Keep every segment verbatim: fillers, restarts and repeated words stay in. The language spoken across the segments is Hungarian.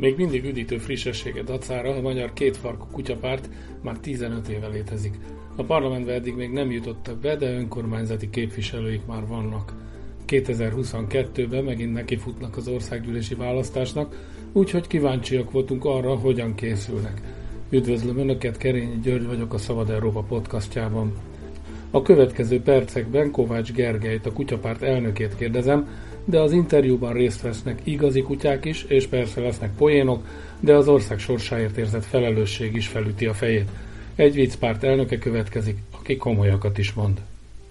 Még mindig üdítő frissessége dacára a magyar kétfarkú kutyapárt már tizenöt éve létezik. A parlamentbe eddig még nem jutottak be, de önkormányzati képviselőik már vannak. kétezer-huszonkettőben megint nekifutnak az országgyűlési választásnak, úgyhogy kíváncsiak voltunk arra, hogyan készülnek. Üdvözlöm Önöket, Kerényi György vagyok a Szabad Európa podcastjában. A következő percekben Kovács Gergelyt, a kutyapárt elnökét kérdezem, de az interjúban részt vesznek igazi kutyák is, és persze lesznek poénok, de az ország sorsáért érzett felelősség is felüti a fejét. Egy viccpárt elnöke következik, aki komolyakat is mond.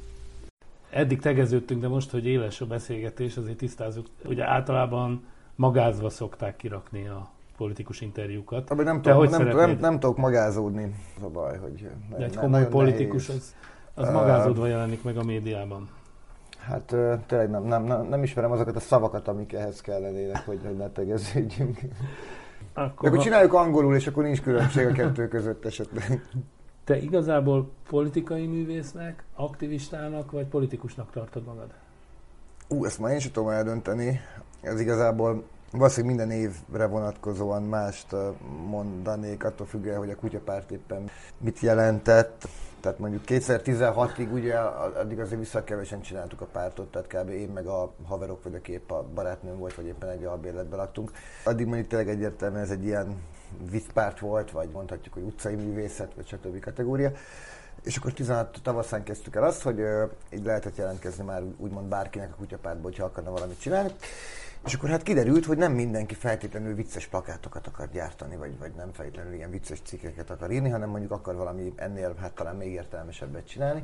Eddig tegeződtünk, de most, hogy éles a beszélgetés, azért tisztázzuk. Ugye általában magázva szokták kirakni a politikus interjúkat. Nem, nem, tudom, nem, nem, nem tudok magázódni, az a baj, hogy... De egy komoly politikus, az, az uh, magázódva jelenik meg a médiában. Hát uh, tényleg nem, nem, nem, nem ismerem azokat a szavakat, amik ehhez kellenének, hogy, hogy ne tegeződjünk. Akkor, akkor csináljuk angolul, és akkor nincs különbség a kettő között esetleg. Te igazából politikai művésznek, aktivistának, vagy politikusnak tartod magad? Ú, ezt már én sem tudom eldönteni. Ez igazából valószínűleg minden évre vonatkozóan mást mondanék, attól függően, hogy a kutyapárt éppen mit jelentett. Tehát mondjuk kétezer-tizenhatig ugye addig azért visszakevesen csináltuk a pártot, tehát kb. Én meg a haverok vagy aki épp a barátnőm volt, vagy éppen egy albérletben laktunk. Addig mondjuk tényleg egyértelműen ez egy ilyen viccpárt volt, vagy mondhatjuk, hogy utcai művészet, vagy stb. Kategória. És akkor tizenhat tavaszán kezdtük el azt, hogy uh, így lehetett jelentkezni már úgymond bárkinek a kutyapártba, hogyha akarna valamit csinálni. És akkor hát kiderült, hogy nem mindenki feltétlenül vicces plakátokat akar gyártani, vagy, vagy nem feltétlenül ilyen vicces cikkeket akar írni, hanem mondjuk akar valami ennél hát talán még értelmesebbet csinálni.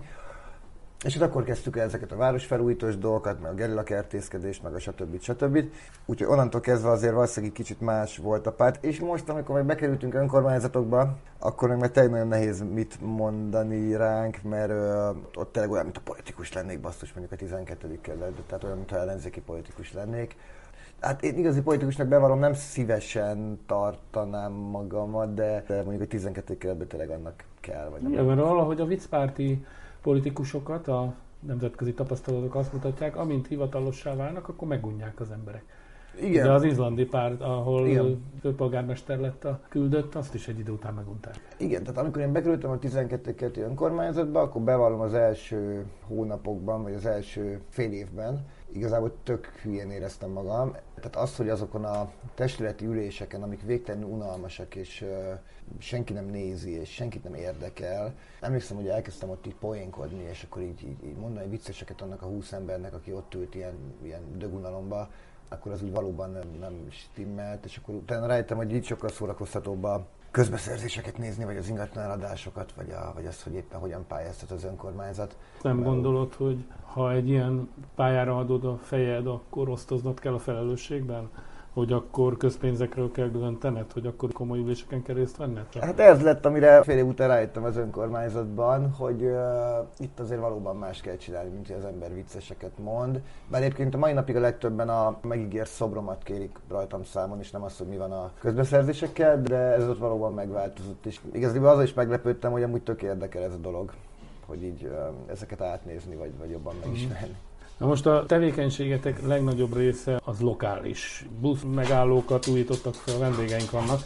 És hát akkor kezdtük el ezeket a városfelújítós dolgokat, meg a gerillakertészkedést, meg a stb. stb. Úgyhogy onnantól kezdve azért valószínűleg kicsit más volt a párt. És most, amikor meg bekerültünk önkormányzatokba, akkor meg tényleg nagyon nehéz mit mondani ránk, mert ö, ott tényleg olyan, mint a politikus lennék, basszus, mondjuk a tizenkettedik kerületben, tehát olyan, mintha ellenzéki politikus lennék. Hát én igazi politikusnak bevallom, nem szívesen tartanám magamat, de, de mondjuk a tizenkettedik kerületben tényleg annak kell. Vagy nem. Ja, mert valahogy a viccpárti politikusokat, a nemzetközi tapasztalatok azt mutatják, amint hivatalossá válnak, akkor megunják az emberek. Igen. De az izlandi párt, ahol igen. Főpolgármester lett a küldött, azt is egy idő után megunták. Igen, tehát amikor én bekerültem a tizenkettedik kerületi önkormányzatba, akkor bevallom az első hónapokban, vagy az első fél évben, igazából tök hülyén éreztem magam. Tehát az, hogy azokon a testületi üléseken, amik végtelenül unalmasak, és uh, senki nem nézi, és senkit nem érdekel. Emlékszem, hogy elkezdtem ott így poénkodni, és akkor így, így, így mondani vicceseket annak a húsz embernek, aki ott ült ilyen, ilyen dögunalomba, akkor az úgy valóban nem, nem stimmelt, és akkor utána rájöttem, hogy így sokkal szórakoztatóbb a közbeszerzéseket nézni, vagy az ingatlaneladásokat, vagy, a, vagy azt, hogy éppen hogyan pályáztat az önkormányzat. Nem gondolod, hogy ha egy ilyen pályára adod a fejed, akkor osztoznod kell a felelősségben? Hogy akkor közpénzekről kell döntened, hogy akkor komoly üléseken kell részt venned? Hát ez lett, amire fél év után rájöttem az önkormányzatban, hogy uh, itt azért valóban más kell csinálni, mint hogy az ember vicceseket mond. Bár egyébként a mai napig a legtöbben a megígért szobromat kérik rajtam számon, és nem azt, hogy mi van a közbeszerzésekkel, de ez ott valóban megváltozott. És igazából azzal is meglepődtem, hogy amúgy tök érdekel ez a dolog, hogy így uh, ezeket átnézni, vagy, vagy jobban megismerni. Mm. Na most a tevékenységetek legnagyobb része az lokális. Busz megállókat újítottak fel, a vendégeink vannak.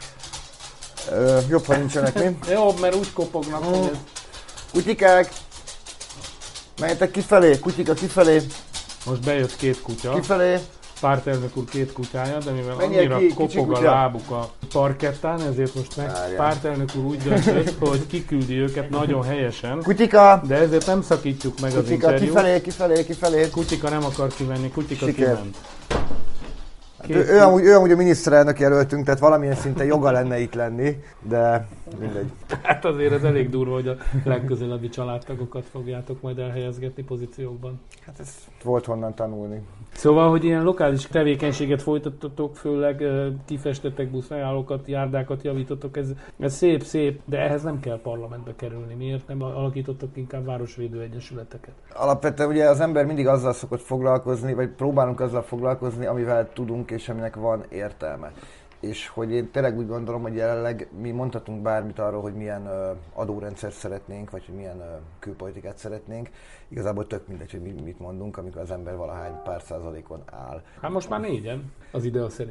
Ö, jobb, ha nincsenek, mi? Jobb, mert úgy kopognak, mm. hogy ez... Kutyikák! Menjetek kifelé, kutyika kifelé! Most bejött két kutya. Kifelé! Pártelnök úr két kutyája, de mivel menjek annyira ki, kopog a lábuk a parkettán, ezért most meg Várjál. Pártelnök úr úgy döntött, hogy kiküldi őket nagyon helyesen. Kutyika! De ezért nem szakítjuk meg kutyika, az interjút. Kifelé, kifelé, kifelé! Kutyika nem akar kivenni, kutyika Siker. Kiment. Hát ő, ő, amúgy, ő amúgy a miniszterelnök jelöltünk, tehát valamilyen szinten joga lenne itt lenni, de mindegy. Hát azért ez elég durva, hogy a legközelebbi családtagokat fogjátok majd elhelyezgetni pozíciókban. Hát ez volt honnan tanulni. Szóval, hogy ilyen lokális tevékenységet folytattatok, főleg kifestettek buszmegállókat, járdákat javítotok, ez, ez szép, szép, de ehhez nem kell parlamentbe kerülni. Miért nem alakítottak inkább városvédő egyesületeket? Alapvetően ugye az ember mindig azzal szokott foglalkozni, vagy próbálunk azzal foglalkozni, amivel tudunk és aminek van értelme. És hogy én tényleg úgy gondolom, hogy jelenleg mi mondhatunk bármit arról, hogy milyen ö, adórendszert szeretnénk, vagy hogy milyen ö, külpolitikát szeretnénk. Igazából tök mindegy, hogy mi, mit mondunk, amikor az ember valahány pár százalékon áll. Hát most már négyen, az idea szerint.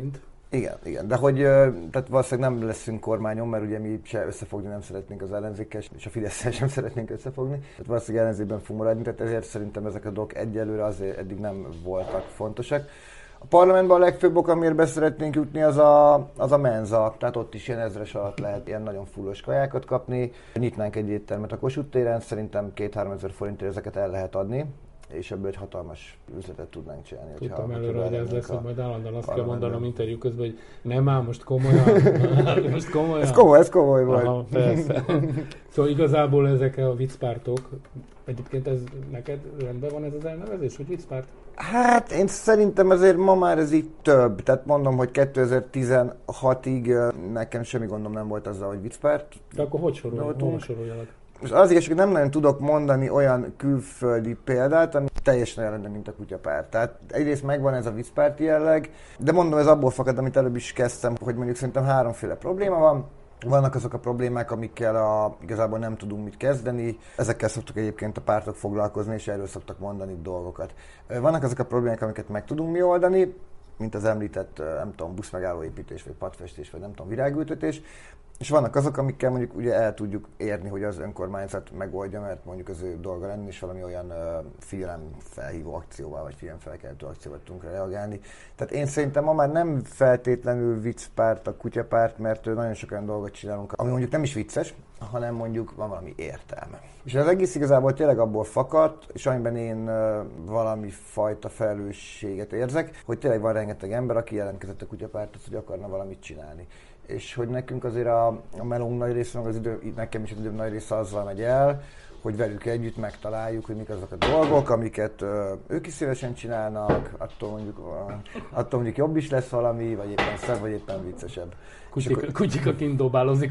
Igen, igen, de hogy tehát valószínűleg nem leszünk kormányon, mert ugye mi se összefogni nem szeretnénk az ellenzékkel, és a Fidesz-szel sem szeretnénk összefogni. Tehát valószínűleg ellenzékben fogunk maradni, tehát ezért szerintem ezek a dolgok egyelőre azért eddig nem voltak fontosak. A parlamentben a legfőbb ok, amiért be szeretnénk jutni, az a, az a menza, tehát ott is ilyen ezres alatt lehet ilyen nagyon fullos kajákat kapni. Nyitnánk egy éttermet a Kossuth téren, szerintem két-három ezer forintért ezeket el lehet adni, és ebből egy hatalmas üzletet tudnánk csinálni. Tudtam előre, hogy ez lesz, hogy majd állandóan azt kell mondanom interjú közben, hogy nem áll most komolyan, most komolyan. Ez komoly, ez komoly volt. Aha, persze. Szóval igazából ezek a viccpártok, egyébként ez neked rendben van ez az elnevezés, hogy viccpárt? Hát én szerintem azért ma már ez így több. Tehát mondom, hogy kétezer-tizenhatig nekem semmi gondom nem volt azzal, hogy viccpárt. De akkor hogy sorolj, hol soroljalak? És az igazság, hogy nem nagyon tudok mondani olyan külföldi példát, ami teljesen olyan lenne, mint a kutyapárt. Tehát egyrészt megvan ez a viccpárti jelleg, de mondom, ez abból fakad, amit előbb is kezdtem, hogy mondjuk szerintem háromféle probléma van. Vannak azok a problémák, amikkel a, igazából nem tudunk mit kezdeni. Ezekkel szoktak egyébként a pártok foglalkozni, és erről szoktak mondani dolgokat. Vannak azok a problémák, amiket meg tudunk mi oldani, mint az említett, nem tudom, buszmegállóépítés, vagy padfestés, vagy nem tudom, virágültetés. És vannak azok, amikkel mondjuk ugye el tudjuk érni, hogy az önkormányzat megoldja, mert mondjuk az ő dolga lenne, és valami olyan uh, figyelemfelhívó akcióval, vagy figyelemfelkeltő akcióval tudunk reagálni. Tehát én szerintem ma már nem feltétlenül viccpárt a kutyapárt, mert nagyon sok olyan dolgot csinálunk, ami mondjuk nem is vicces, hanem mondjuk van valami értelme. És az egész igazából tényleg abból fakadt, és amiben én uh, valami fajta felelősséget érzek, hogy tényleg van rengeteg ember, aki jelentkezett a kutyapárthoz, hogy akarna valamit csinálni. És hogy nekünk azért a, a melónk nagy része, meg az idő, nekem is az idő nagy része azzal megy el, hogy velük együtt megtaláljuk, hogy mik azok a dolgok, amiket uh, ők is szívesen csinálnak, attól mondjuk, uh, attól mondjuk jobb is lesz valami, vagy éppen szebb, vagy éppen viccesebb. Kutyika, akkor... kutyika kint dobálozik.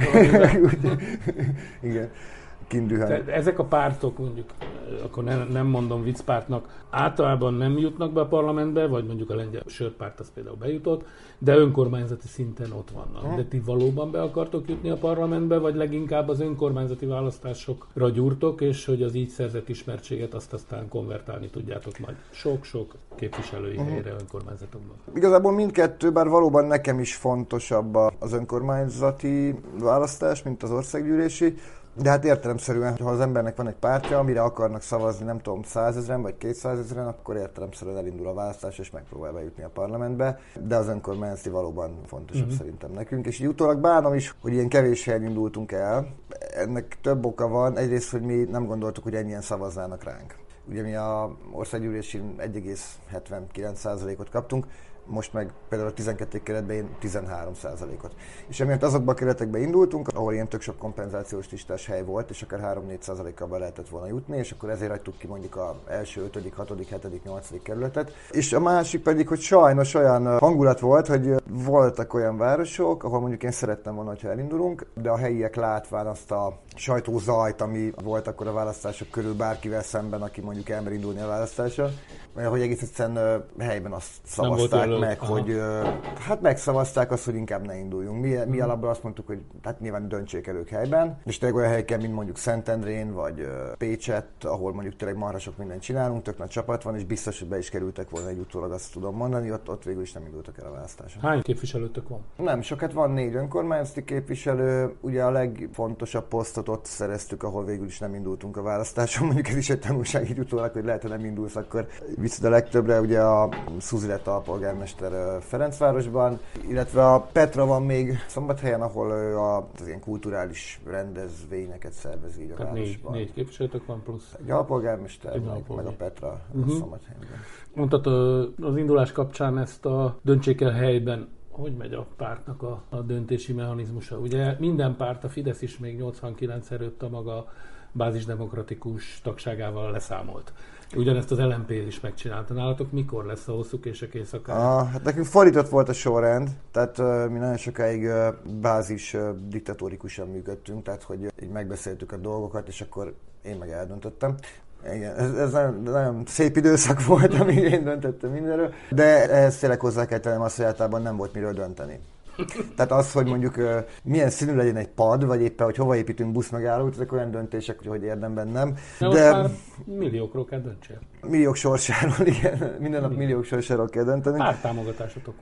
Igen. Kindühen. Ezek a pártok, mondjuk, akkor nem, nem mondom viccpártnak, általában nem jutnak be a parlamentbe, vagy mondjuk a lengyel sörpárt az például bejutott, de önkormányzati szinten ott vannak. Hmm. De ti valóban be akartok jutni a parlamentbe, vagy leginkább az önkormányzati választásokra gyúrtok, és hogy az így szerzett ismertséget azt aztán konvertálni tudjátok majd sok-sok képviselői hmm. helyre önkormányzatokban? Igazából mindkettő, bár valóban nekem is fontosabb az önkormányzati választás, mint az országgyűlési. De hát értelemszerűen, ha az embernek van egy pártja, amire akarnak szavazni, nem tudom, százezren vagy kétszázezren, akkor értelemszerűen elindul a választás, és megpróbál bejutni a parlamentbe. De az önkormányzati valóban fontosabb uh-huh. szerintem nekünk. És így utólag bánom is, hogy ilyen kevés helyen indultunk el. Ennek több oka van. Egyrészt, hogy mi nem gondoltuk, hogy ennyien szavaznának ránk. Ugye mi a országgyűlésin egy egész hetvenkilenc százalékot kaptunk, most meg például a tizenkettedik keretben én tizenhárom százalékot. És emiatt azokba a keretekbe indultunk, ahol ilyen tök sok kompenzációs listás hely volt, és akár három-négy százalékkal be lehetett volna jutni, és akkor ezért hagytuk ki mondjuk az első, ötödik, hatodik, hetedik, nyolcadik kerületet. És a másik pedig, hogy sajnos olyan hangulat volt, hogy voltak olyan városok, ahol mondjuk én szerettem volna, hogyha elindulunk, de a helyiek látván azt a sajtózajt, ami volt akkor a választások körül bárkivel szemben, aki mondjuk elmer indulni a választásra, mert hogy egész egyszerűen helyben azt szavazták meg, aha. hogy hát megszavazták azt, hogy inkább ne induljunk. Mi, mi alapból azt mondtuk, hogy hát nyilván döntsék el ők helyben, és tényleg olyan helyeken, mint mondjuk Szentendrén, vagy Pécset, ahol mondjuk tényleg marha sok mindent csinálunk, tök nagy csapat van, és biztos, hogy be is kerültek volna egy utólag, azt tudom mondani, ott, ott végül is nem indultak el a választáson. Hány képviselőtök van? Nem sokat, van négy önkormányzati képviselő, ugye a legfontosabb posztot ott szereztük, ahol végül is nem indultunk a választáson, mondjuk ez is egy tanulság így utólag, hogy lehet, ha nem indulsz, akkor viszont a legtöbbre, ugye a Szuzi lett alpolgármester Ferencvárosban, illetve a Petra van még Szombathelyen, ahol ő a, az ilyen kulturális rendezvényeket szervezi így a Tehát városban. Négy, négy képviselőtök van plusz? Egy alpolgármester, meg, alpolgár. meg a Petra uh-huh. a Szombathelyen. Mondtad az indulás kapcsán ezt a döntsék el helyben. Hogy megy a pártnak a, a döntési mechanizmusa? Ugye minden párt, a Fidesz is még nyolcvankilenc előtt a maga bázisdemokratikus tagságával leszámolt. Ugyanezt az el em pé is megcsinálta. Nálatok mikor lesz a hosszú kések éjszakára? Ah, hát nekünk fordított volt a sorrend, tehát uh, mi nagyon sokáig uh, bázis uh, diktatórikusan működtünk, tehát hogy így megbeszéltük a dolgokat, és akkor én meg eldöntöttem. Igen, ez, ez nagyon, nagyon szép időszak volt, amíg én döntöttem mindenről, de ehhez tényleg hozzá kell tennem azt, hogy általában nem volt miről dönteni. Tehát az, hogy mondjuk uh, milyen színű legyen egy pad, vagy éppen, hogy hova építünk buszmegállót, ezek olyan döntések, hogy érdemben nem. De, de már milliókról kell döntsél. Milliók sorsáról, igen. Minden nap milliók sorsáról kell dönteni. Pár támogatásotok van.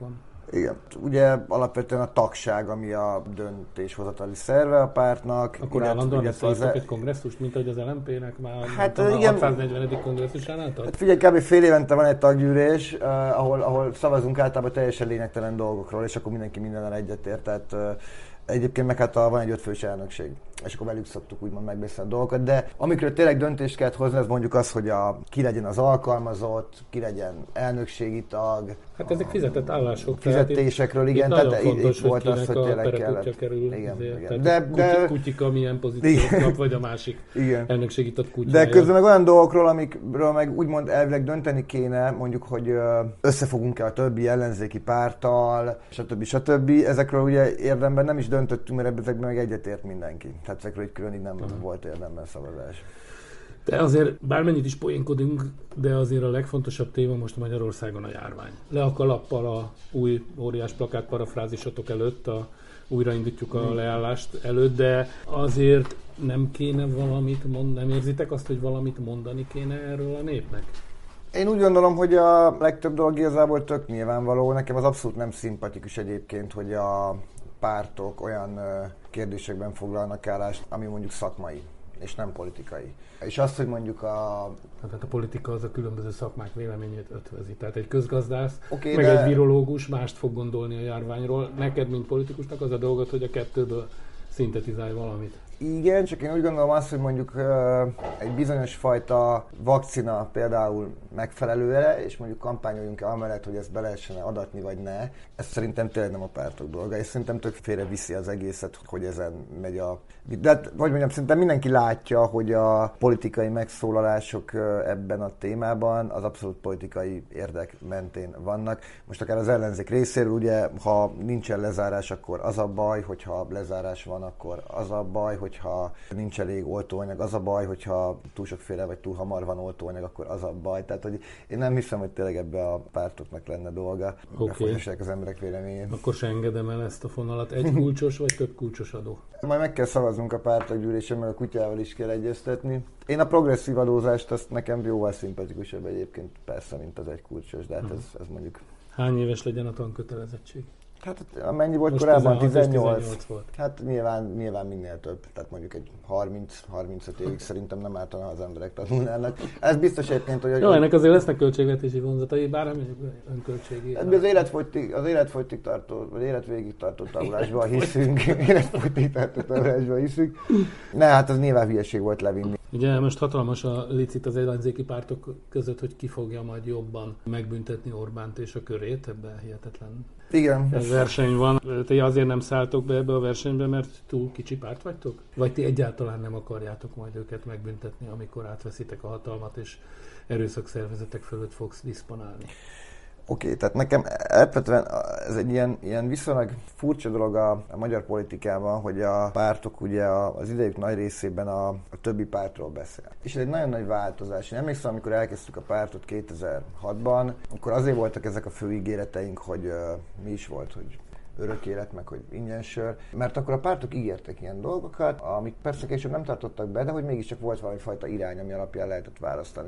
Igen. Ugye alapvetően a tagság, ami a döntéshozatali szerve a pártnak. Akkor állandóan összehívtak az... egy kongresszust, mint ahogy az el em pé-nek már hát, a igen, hatszáznegyvenedik kongresszusán álltak? Hát figyelj, kb. Fél évente van egy taggyűlés, uh, ahol, ahol szavazunk általában teljesen lényegtelen dolgokról, és akkor mindenki mindennel egyetért. Tehát, uh, egyébként meg hát a, van egy ötfős elnökség, és akkor velük szoktuk úgymond megbeszélni a dolgokat, de amikről tényleg döntést kellett hozni, az mondjuk az, hogy a, ki legyen az alkalmazott, ki legyen elnökségi tag. Hát ezek fizetett állások. Fizetésekről, igen, itt tehát itt, itt volt az, hogy tényleg kellett. Kerül, igen, igen. De, de, kutyika milyen pozíciót kap, vagy a másik igen. elnökségi tag kutyája. De közben meg olyan dolgokról, amikről meg úgymond elvileg dönteni kéne, mondjuk, hogy összefogunk-e a többi ellenzéki párttal, stb. stb. Ezekről ugye érdemben nem is döntöttünk, mert ezekben meg egyetért mindenki. Tehát ezekről egy külön így nem uh-huh. volt érdemben szavazás. De azért bármennyit is poénkodunk, de azért a legfontosabb téma most Magyarországon a járvány. Le a kalappal a új óriás plakát parafrázisotok előtt, a újraindítjuk a leállást előtt, de azért nem kéne valamit mondani, nem érzitek azt, hogy valamit mondani kéne erről a népnek? Én úgy gondolom, hogy a legtöbb dolog igazából tök nyilvánvaló. Nekem az abszolút nem szimpatikus egyébként, hogy a pártok olyan kérdésekben foglalnak állást, ami mondjuk szakmai, és nem politikai. És azt, hogy mondjuk a... Tehát a politika az a különböző szakmák véleményét ötvözi. Tehát egy közgazdász, okay, meg de... egy virológus mást fog gondolni a járványról. Neked, mint politikusnak az a dolgot, hogy a kettőből szintetizálj valamit. Igen, csak én úgy gondolom azt, hogy mondjuk egy bizonyos fajta vakcina például megfelelő-e, és mondjuk kampányoljunk-e amellett, hogy ezt be lehessen adatni, vagy ne. Ez szerintem tényleg nem a pártok dolga, és szerintem tök félre viszi az egészet, hogy ezen megy a... De hát, hogy mondjam, szerintem mindenki látja, hogy a politikai megszólalások ebben a témában az abszolút politikai érdek mentén vannak. Most akár az ellenzék részéről, ugye, ha nincsen lezárás, akkor az a baj, hogyha lezárás van, akkor az a baj, hogyha nincs elég oltóanyag, az a baj, hogyha túl sokféle vagy túl hamar van oltóanyag, akkor az a baj. Tehát, hogy én nem hiszem, hogy tényleg ebbe a pártoknak lenne dolga, okay. Befolyásolják az emberek véleményét. Akkor se engedem el ezt a fonalat. Egy kulcsos vagy több kulcsos adó? Majd meg kell szavaznunk a pártok gyűlésen, meg a kutyával is kell egyeztetni. Én a progresszív adózást, azt nekem jóval szimpatikusabb egyébként, persze, mint az egy kulcsos, de hát ez, ez mondjuk... Hány éves legyen a tankötelezettség? Hát amennyi volt most korábban, tizennyolc, tizennyolc volt. Hát nyilván, nyilván minél több. Tehát mondjuk egy harminc-harmincöt évig szerintem nem ártana, ha az emberek tanulnának. Ez biztos egyébként, hogy... Jó, ennek azért lesznek költségvetési vonzatai, bár nem önköltségi. Hát az életfogytig, az életfogytig tartó, vagy életvégig tartó tanulásban hiszünk. életfogytig tartó tanulásban hiszünk. Ne, hát az nyilván hülyeség volt levinni. Ugye most hatalmas a licit az ellenzéki pártok között, hogy ki fogja majd jobban megbüntetni Orbánt és a körét, ebben hihetetlen. Igen. Ez verseny van. Ti azért nem szálltok be ebbe a versenybe, mert túl kicsi párt vagytok? Vagy ti egyáltalán nem akarjátok majd őket megbüntetni, amikor átveszitek a hatalmat, és erőszakszervezetek fölött fogsz diszponálni? Oké, okay, tehát nekem alapvetően ez egy ilyen, ilyen viszonylag furcsa dolog a, a magyar politikában, hogy a pártok ugye az idejük nagy részében a, a többi pártról beszél. És ez egy nagyon nagy változás. Én emlékszem, amikor elkezdtük a pártot kétezer-hatban, akkor azért voltak ezek a fő ígéreteink, hogy uh, mi is volt, hogy örök élet, meg hogy ingyen sör. Mert akkor a pártok ígértek ilyen dolgokat, amik persze később nem tartottak be, de hogy mégiscsak volt valami fajta irány, ami alapján lehetett választani.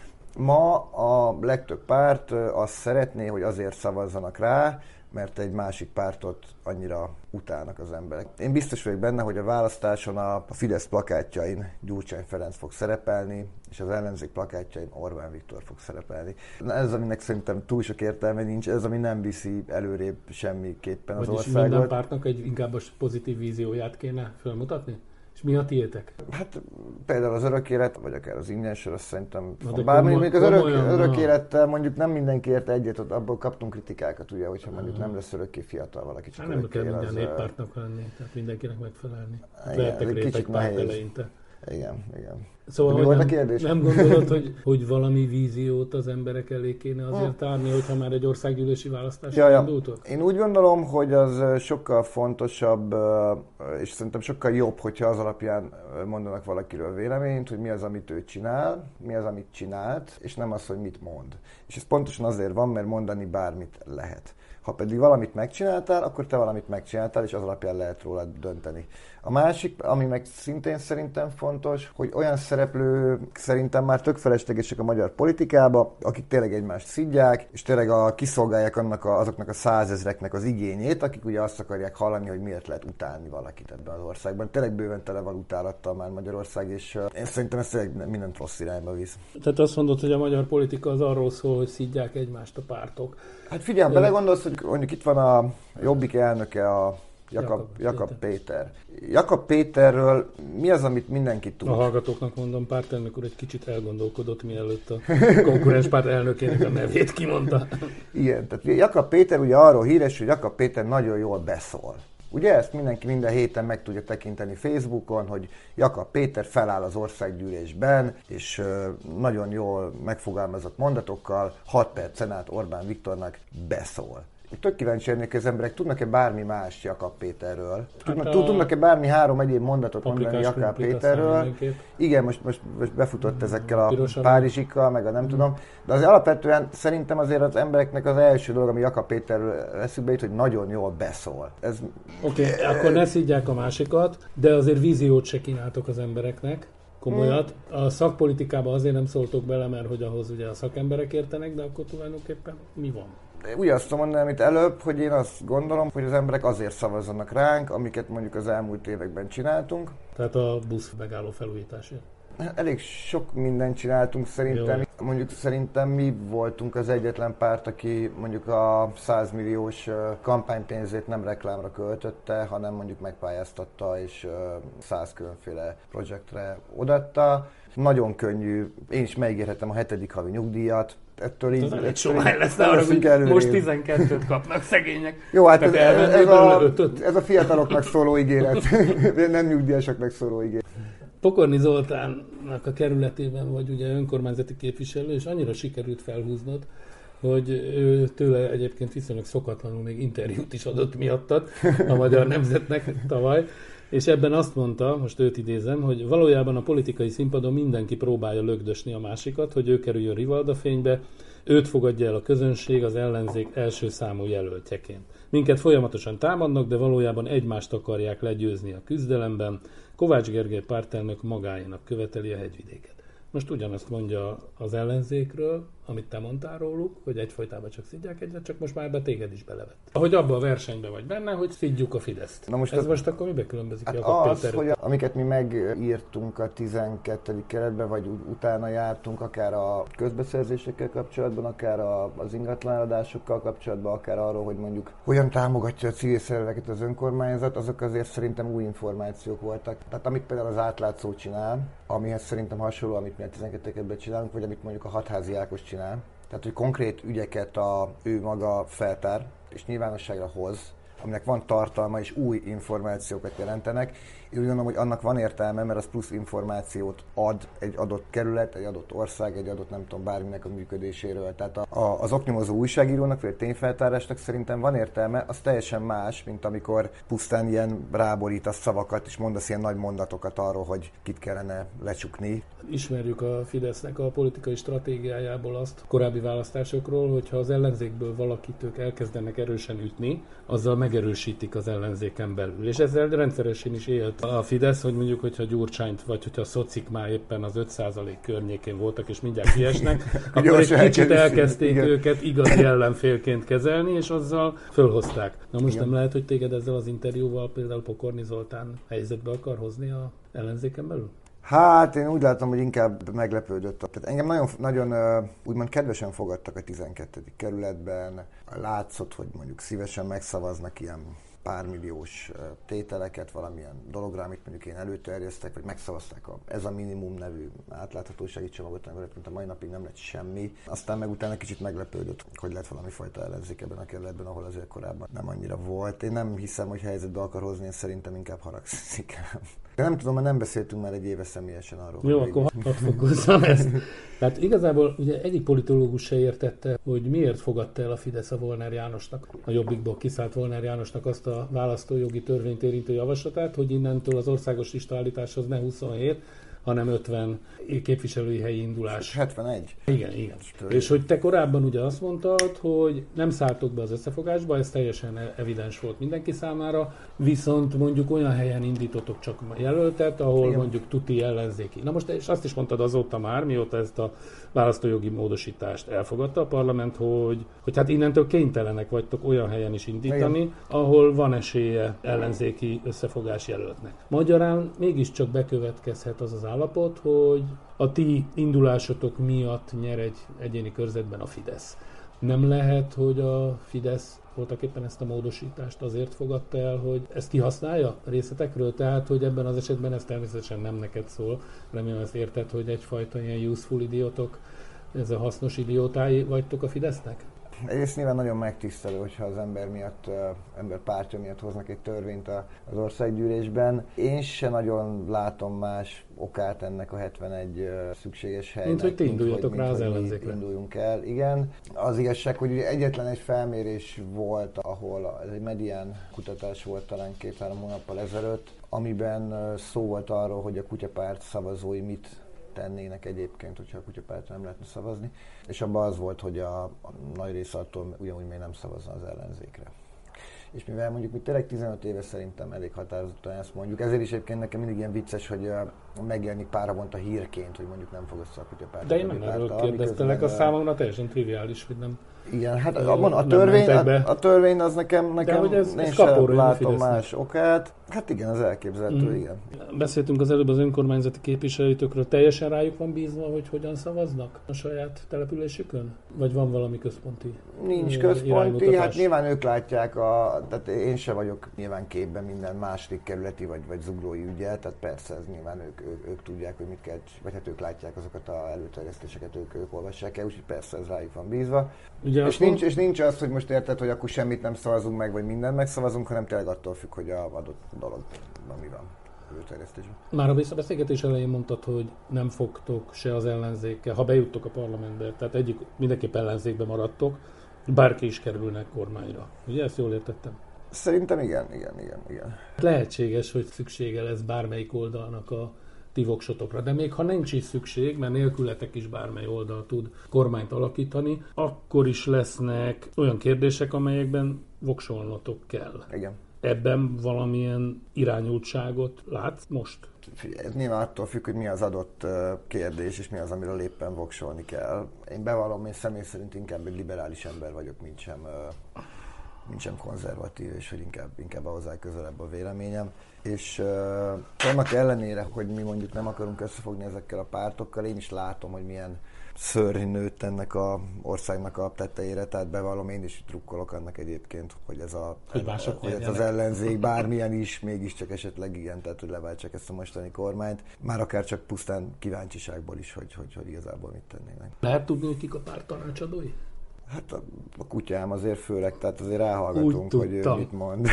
Ma a legtöbb párt azt szeretné, hogy azért szavazzanak rá, mert egy másik pártot annyira utálnak az emberek. Én biztos vagyok benne, hogy a választáson a Fidesz plakátjain Gyurcsány Ferenc fog szerepelni, és az ellenzék plakátjain Orbán Viktor fog szerepelni. Ez, aminek szerintem túl sok értelme nincs, ez, ami nem viszi előrébb semmiképpen az Vagyis országot. Minden pártnak egy inkább a pozitív vízióját kéne felmutatni? És mi a tiétek? Hát például az örök élet, vagy akár az ingyenssör, azt szerintem... Bár mondjuk az örök, örök élettel mondjuk nem mindenki érte egyet, abból kaptunk kritikákat, ugye, hogyha mondjuk nem lesz örökké fiatal valaki, csak nem kell minden az, néppártnak lenni, tehát mindenkinek megfelelni. Igen, lehettek réteg párt eleinte. Igen, igen. Szóval mi volt a kérdés? Nem gondolod, hogy, hogy valami víziót az emberek elé kéne azért tárni, hogyha már egy országgyűlési választásra ja, ja. indultok? Én úgy gondolom, hogy az sokkal fontosabb, és szerintem sokkal jobb, hogyha az alapján mondanak valakiről véleményt, hogy mi az, amit ő csinál, mi az, amit csinált, és nem az, hogy mit mond. És ez pontosan azért van, mert mondani bármit lehet. Ha pedig valamit megcsináltál, akkor te valamit megcsináltál, és az alapján lehet róla dönteni. A másik, ami meg szintén szerintem fontos, hogy olyan szereplők szerintem már tök feleslegesek a magyar politikába, akik tényleg egymást szidják, és tényleg a, kiszolgálják annak a, azoknak a százezreknek az igényét, akik ugye azt akarják hallani, hogy miért lehet utálni valakit ebben az országban. Tényleg bőven tele van utálattal már Magyarország, és uh, én szerintem ez tényleg mindent rossz irányba visz. Tehát azt mondod, hogy a magyar politika az arról szól, hogy szidják egymást a pártok. Hát figyelj, belegondolsz, hogy mondjuk itt van a Jobbik elnöke, a Jakab, Jakab, Jakab Péter. Jakab Péterről mi az, amit mindenki tud? A hallgatóknak mondom, pártelnök úr egy kicsit elgondolkodott, mielőtt a konkurens párt elnökének a nevét kimondta. Igen, tehát Jakab Péter ugye arról híres, hogy Jakab Péter nagyon jól beszól. Ugye ezt mindenki minden héten meg tudja tekinteni Facebookon, hogy Jakab Péter feláll az országgyűlésben, és nagyon jól megfogalmazott mondatokkal hat percen át Orbán Viktornak beszól. Tök kíváncsi lennék, hogy az emberek tudnak-e bármi más Jakab Péterről? Tudnak, hát a... tudnak-e bármi három egyéb mondatot mondani Jakab Péterről? Igen, most, most, most befutott ezekkel a Pirosan párizsikkal, meg a nem mm. tudom. De azért alapvetően szerintem azért az embereknek az első dolog, ami Jakab Péterről eszükbe jut, hogy nagyon jól beszól. Ez... Oké, okay, akkor ne szidják a másikat, de azért víziót se kínáltok az embereknek. Komolyat. A szakpolitikába azért nem szóltok bele, mert hogy ahhoz ugye a szakemberek értenek, de akkor tulajdonképpen mi van? Úgy azt mondom, amit előbb, hogy én azt gondolom, hogy az emberek azért szavazzanak ránk, amiket mondjuk az elmúlt években csináltunk. Tehát a busz megálló felújításért. Elég sok mindent csináltunk szerintem. Jó. Mondjuk szerintem mi voltunk az egyetlen párt, aki mondjuk a száz milliós kampánypénzét nem reklámra költötte, hanem mondjuk megpályáztatta és száz különféle projektre odatta. Nagyon könnyű, én is megígérhetem a hetedik havi nyugdíjat. Ettől így, ettől egy sovány lesz, arra, hogy most tizenkettőt kapnak szegények. Jó, hát ez, ez, a, ez a fiataloknak szóló ígéret, nem nyugdíjasoknak szóló ígéret. Pokorni Zoltánnak a kerületében vagy ugye önkormányzati képviselő, és annyira sikerült felhúznod, hogy ő tőle egyébként viszonylag szokatlanul még interjút is adott miattad a Magyar Nemzetnek tavaly, és ebben azt mondta, most őt idézem, hogy valójában a politikai színpadon mindenki próbálja lögdösni a másikat, hogy ő kerüljön rivaldafénybe, őt fogadja el a közönség az ellenzék első számú jelöltjeként. Minket folyamatosan támadnak, de valójában egymást akarják legyőzni a küzdelemben. Kovács Gergely pártelnök magáénak követeli a hegyvidéket. Most ugyanazt mondja az ellenzékről, amit te mondtál róluk, hogy egyfolytában csak szidják egyet, csak most már be téged is belevett. Ahogy abban a versenyben vagy benne, hogy szidjuk a Fideszt. Na most Ez az, most akkor mibe különbözik hát Jakab az, Péterről? hogy amiket mi megírtunk a tizenkettedik keretben, vagy utána jártunk, akár a közbeszerzésekkel kapcsolatban, akár a, az ingatlanadásokkal kapcsolatban, akár arról, hogy mondjuk hogyan támogatja a civil szerveket az önkormányzat, azok azért szerintem új információk voltak. Tehát amit például az átlátszó csinál, amihez szerintem hasonló, amit mi a tizenkettedik keretben csinálunk, vagy amit mondjuk a Hatházi Ákos csinál. Tehát, hogy konkrét ügyeket a, ő maga feltár és nyilvánosságra hoz, aminek van tartalma és új információkat jelentenek. Én úgy gondolom, hogy annak van értelme, mert az plusz információt ad egy adott kerület, egy adott ország, egy adott nem tudom, bárminek a működéséről. Tehát a, a, az oknyomozó újságírónak, vagy a tényfeltárásnak szerintem van értelme, az teljesen más, mint amikor pusztán ilyen ráborítasz szavakat, és mondasz ilyen nagy mondatokat arról, hogy kit kellene lecsukni. Ismerjük a Fidesznek a politikai stratégiájából azt korábbi választásokról, hogyha az ellenzékből valakit ők elkezdenek erősen ütni, azzal megerősítik az ellenzéken belül. És ezzel rendszeresen is élt a Fidesz, hogy mondjuk, hogyha Gyurcsányt, vagy hogyha a szocik már éppen az öt százalék környékén voltak, és mindjárt kiesnek, akkor egy kicsit elkezdték igen. őket igazi ellenfélként kezelni, és azzal fölhozták. Na most igen. nem lehet, hogy téged ezzel az interjúval például Pokorni Zoltán helyzetbe akar hozni a ellenzéken belül? Hát én úgy látom, hogy inkább meglepődött. Tehát engem nagyon, nagyon úgymond kedvesen fogadtak a tizenkettedik kerületben. Látszott, hogy mondjuk szívesen megszavaznak ilyen pármilliós tételeket valamilyen dologra, amit mondjuk én előterjesztek, vagy megszavazták a Ez a minimum nevű átláthatósági csomagot, mint a mai napig nem lett semmi. Aztán meg utána kicsit meglepődött, hogy lett valami fajta ellenzék ebben a kerületben, ahol azért korábban nem annyira volt. Én nem hiszem, hogy helyzetbe akar hozni, én szerintem inkább haragszik. De nem tudom, mert nem beszéltünk már egy éve személyesen arról. Jó, akkor hadd fokozzam ezt. Tehát igazából ugye egyik politológus se értette, hogy miért fogadta el a Fidesz a Volner Jánosnak, a Jobbikból kiszállt Volner Jánosnak azt a választójogi törvényt érintő javaslatát, hogy innentől az országos listaállításhoz ne huszonhét, hanem ötven képviselői helyi indulás. hetvenegy. Igen, igen. És hogy te korábban ugye azt mondtad, hogy nem szálltok be az összefogásba, ez teljesen evidens volt mindenki számára, viszont mondjuk olyan helyen indítotok csak jelöltet, ahol igen. mondjuk tuti ellenzéki. Na most és azt is mondtad azóta már, mióta ezt a választójogi módosítást elfogadta a parlament, hogy, hogy hát innentől kénytelenek vagytok olyan helyen is indítani, igen. ahol van esélye ellenzéki összefogás jelöltnek. Magyarán mégiscsak bekövetkezhet az az állapot, hogy a ti indulásotok miatt nyer egy egyéni körzetben a Fidesz. Nem lehet, hogy a Fidesz voltak éppen ezt a módosítást azért fogadta el, hogy ezt kihasználja részletekről, tehát hogy ebben az esetben ez természetesen nem neked szól. Remélem ezt érted, hogy egyfajta ilyen useful idiótok, ez a hasznos idiótái vagytok a Fidesznek? Egyrészt nyilván nagyon megtisztelő, hogyha az ember miatt, ember pártja miatt hoznak egy törvényt az országgyűlésben. Én se nagyon látom más okát ennek a hetvenegy szükséges helynek. Mint hogy ti induljatok rá az ellenzékre. Induljunk el, igen. Az igazság, hogy egyetlen egy felmérés volt, ahol ez egy medián kutatás volt talán két-három hónappal ezelőtt, amiben szó volt arról, hogy a kutyapárt szavazói mit tennének egyébként, hogyha a kutyapártra nem lehetne szavazni, és abban az volt, hogy a, a nagy része attól ugyanúgy még nem szavazna az ellenzékre. És mivel mondjuk mi tényleg tizenöt éve szerintem elég határozottan ezt mondjuk, ezért is egyébként nekem mindig ilyen vicces, hogy uh, megjelenik pár havonta hírként, hogy mondjuk nem fog össze a kutyapárt. De én nem erről kérdeztelek, a számomra teljesen triviális, hogy nem. Igen, hát a, a, törvény, a, a törvény az nekem, nekem ez, én ez sem látom más okát. Hát igen, az elképzelhető, mm. igen. Beszéltünk az előbb az önkormányzati képviselőtökről, teljesen rájuk van bízva, hogy hogyan szavaznak a saját településükön? Vagy van valami központi Nincs központi, hát nyilván ők látják, a, tehát én sem vagyok nyilván képben minden második kerületi vagy, vagy zuglói ügyet, tehát persze ez nyilván ők, ők, ők tudják, hogy mit kell, vagy hát ők látják azokat az előterjesztéseket, ők, ők olvassák el, úgyhogy persze ez rájuk van bízva. Ugye és, nincs, és nincs az, hogy most érted, hogy akkor semmit nem szavazunk meg, vagy mindent megszavazunk, hanem tényleg attól függ, hogy a adott dolog mi van előterjesztésben. Már a beszélgetés elején mondtad, hogy nem fogtok se az ellenzékkel, ha bejuttok a parlamentbe, tehát egyik mindenképp ellenzékbe maradtok, bárki is kerülnek kormányra. Ugye ezt jól értettem? Szerintem igen, igen, igen, igen. Lehetséges, hogy szüksége lesz bármelyik oldalnak a ti voksotokra, de még ha nincs is szükség, mert nélkületek is bármely oldal tud kormányt alakítani, akkor is lesznek olyan kérdések, amelyekben voksolnotok kell. Igen. Ebben valamilyen irányultságot látsz most? Ez nyilván attól függ, hogy mi az adott kérdés, és mi az, amiről éppen voksolni kell. Én bevallom, én személy szerint inkább egy liberális ember vagyok, mint sem, mint sem konzervatív, és hogy inkább, inkább ahhoz áll közelebb a véleményem. És uh, annak ellenére, hogy mi mondjuk nem akarunk összefogni ezekkel a pártokkal, én is látom, hogy milyen szörny nőtt ennek az országnak a tetejére, tehát bevallom, én is drukkolok annak egyébként, hogy ez, a, hogy el, hogy ez az ellenzék bármilyen is, mégiscsak esetleg igen, tehát hogy leváltsák ezt a mostani kormányt, már akár csak pusztán kíváncsiságból is, hogy, hogy, hogy igazából mit tennének. Lehet tudni, hogy kik a párt tanácsadói? Hát a, a kutyám azért főleg, tehát azért ráhallgatunk, hogy ő mit mond.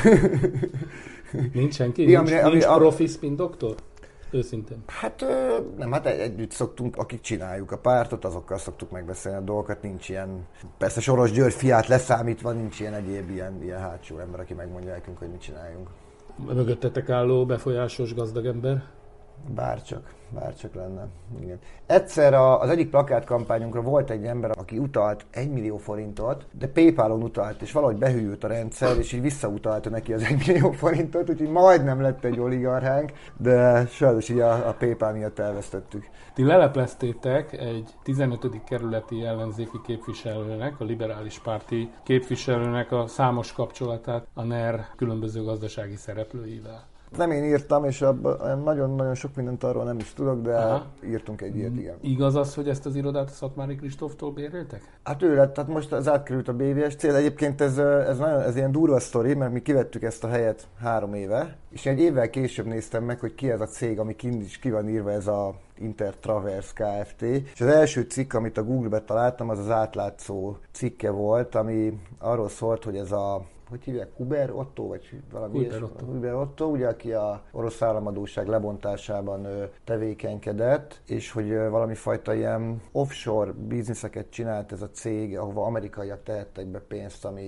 Nincs senki? Nincs, amire, nincs amire, profi spin doktor? Őszintén. Hát nem, hát együtt szoktunk, akik csináljuk a pártot, azokkal szoktuk megbeszélni a dolgokat, nincs ilyen, persze Soros György fiát leszámítva, nincs ilyen egyéb ilyen, ilyen hátsó ember, aki megmondja nekünk, hogy mit csináljunk. Mögöttetek álló befolyásos gazdag ember? Bárcsak, bárcsak lenne. Igen. Egyszer az egyik plakátkampányunkra volt egy ember, aki utalt egy millió forintot, de PayPal-on utalt, és valahogy behűlt a rendszer, és így visszautalta neki az egy millió forintot, úgyhogy majdnem lett egy oligarchánk, de sajnos így a, a PayPal miatt elvesztettük. Ti lelepleztétek egy tizenötödik kerületi ellenzéki képviselőnek, a liberális párti képviselőnek a számos kapcsolatát a en e er különböző gazdasági szereplőivel. Nem én írtam, és nagyon-nagyon sok mindent arról nem is tudok, de aha, írtunk egy ilyet, igen. Igaz az, hogy ezt az irodát a Szatmári Kristóftól béreltek? Hát ő lett, tehát most az átkerült a bé vé es cél. Egyébként ez, ez, nagyon, ez ilyen durva sztori, mert mi kivettük ezt a helyet három éve, és egy évvel később néztem meg, hogy ki ez a cég, ami kint is ki van írva, ez a Intertraverse Kft. És az első cikk, amit a Google-be találtam, az az átlátszó cikke volt, ami arról szólt, hogy ez a hogy hívják, Uber Otto, vagy valami Uber Otto. Uber Otto, ugye, aki a orosz államadósság lebontásában tevékenykedett, és hogy valami fajta ilyen offshore bizniszeket csinált ez a cég, ahova amerikaiak tehettek be pénzt, ami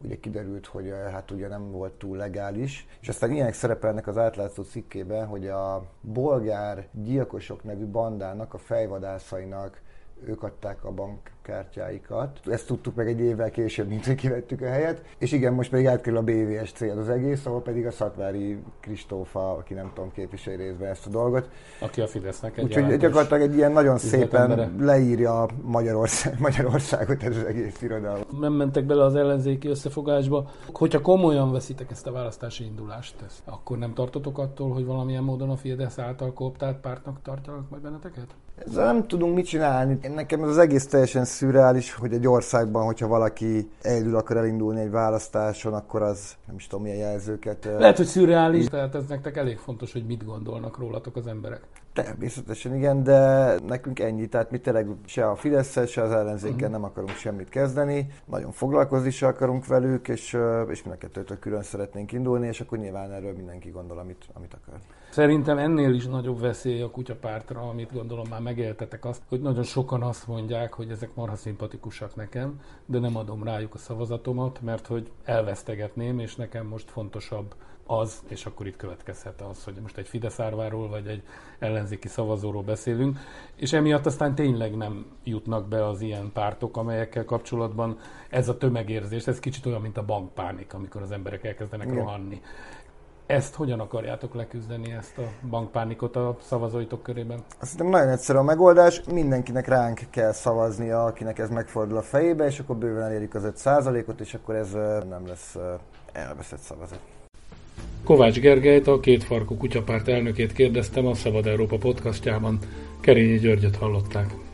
ugye kiderült, hogy hát ugye nem volt túl legális, és aztán ilyenek szerepelnek az átlátszó cikkében, hogy a bolgár gyilkosok nevű bandának, a fejvadászainak ők adták a bankkártyáikat. Ezt tudtuk meg egy évvel később, mint hogy kivettük a helyet. És igen, most pedig átkerül a bé vé es cél az egész, ahol pedig a Szatvári Kristófa, aki nem tudom, képviseli részben ezt a dolgot. Aki a Fidesznek egy Úgyhogy gyakorlatilag egy ilyen nagyon üzletembere. Szépen leírja Magyarország, Magyarországot ez az egész irodalom. Nem mentek bele az ellenzéki összefogásba. Hogyha komolyan veszitek ezt a választási indulást, akkor nem tartotok attól, hogy valamilyen módon a Fidesz által kooptált pártnak tartjanak majd benneteket? Ezzel nem tudunk mit csinálni. Nekem ez az egész teljesen szürreális, hogy egy országban, hogyha valaki egyedül akar elindulni egy választáson, akkor az nem is tudom milyen jelzőket... Lehet, hogy szürreális, tehát ez nektek elég fontos, hogy mit gondolnak rólatok az emberek. Természetesen igen, de nekünk ennyi. Tehát mi tényleg se a Fidesz-szel, se az ellenzékkel uh-huh. nem akarunk semmit kezdeni. Nagyon foglalkozni se akarunk velük, és, és mind a kettőtől külön szeretnénk indulni, és akkor nyilván erről mindenki gondol, amit, amit akar. Szerintem ennél is nagyobb veszély a kutyapártra, amit gondolom már megéltetek azt, hogy nagyon sokan azt mondják, hogy ezek marha szimpatikusak nekem, de nem adom rájuk a szavazatomat, mert hogy elvesztegetném, és nekem most fontosabb az, és akkor itt következhet az, hogy most egy Fidesz árváról vagy egy ellenzéki szavazóról beszélünk, és emiatt aztán tényleg nem jutnak be az ilyen pártok, amelyekkel kapcsolatban ez a tömegérzés, ez kicsit olyan, mint a bankpánik, amikor az emberek elkezdenek Igen. rohanni. Ezt hogyan akarjátok leküzdeni, ezt a bankpánikot a szavazóitok körében? Azt hiszem nagyon egyszerű a megoldás, mindenkinek ránk kell szavaznia, akinek ez megfordul a fejébe, és akkor bőven elérjük az öt százalékot, és akkor ez nem lesz elveszett szavazat. Kovács Gergelyt, a Kétfarkú Kutyapárt elnökét kérdeztem a Szabad Európa podcastjában. Kerényi Györgyöt hallották.